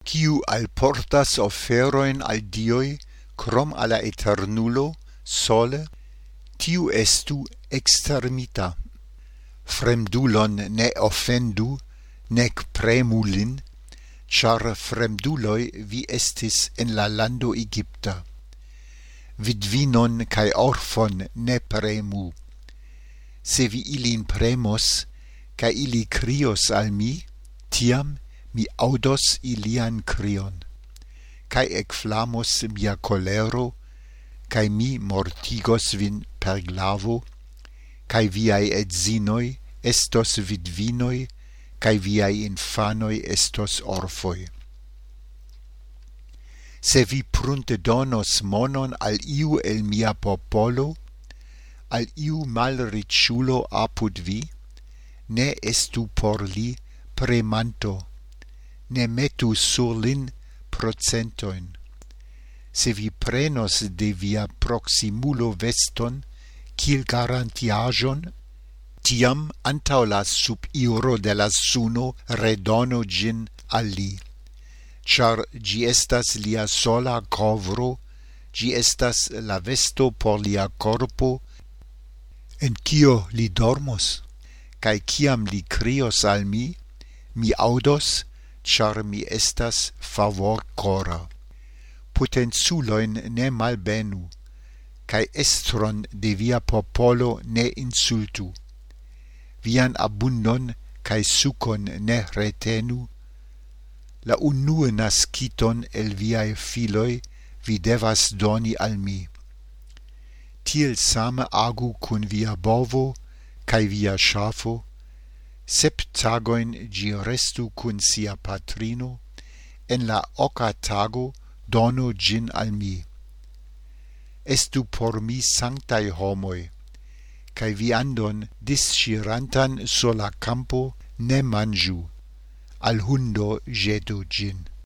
Kiu alportas oferoin al dioi, crom alla eternulo, sole, tiu estu extermita. Fremdulon ne offendu, nec premu lin, char fremduloi vi estis en la lando Egypta. Vidvinon cae orfon ne premu. Se vi ilin premos, cae ili crios al mi, tiam mi audos ilian crion, cae ecflamos mia colero, cae mi mortigos vin per glavo, cae viai edzinoi estos vidvinoi, cae viai infanoi estos orfoi. Se vi prunte donos monon al iu el mia popolo, al iu malriciulo apud vi, ne estu por li premanto, ne metu sur lin procentoin. Se vi prenos de via proximulo veston, kiel garantiajon, tiam antau la subiro de la suno redono gin al li, char gi estas lia sola covro, gi estas la vesto por lia corpo, en cio li dormos, cae ciam li crios al mi, mi audos, char mi estas favor cora. Potenzuloin ne malbenu, cae estron de via popolo ne insultu. Vian abundon cae sucon ne retenu, la unue nasciton el viae filoi vi devas doni al mi. Tiel same agu cun via bovo cae via schafo, 7 tagoin gi restu cun sia patrino, en la 8 tago donu gin al mi. Estu por mi sanctae homoi, cae viandon discirantan sur la campo ne mangiu, al hundo jetu gin.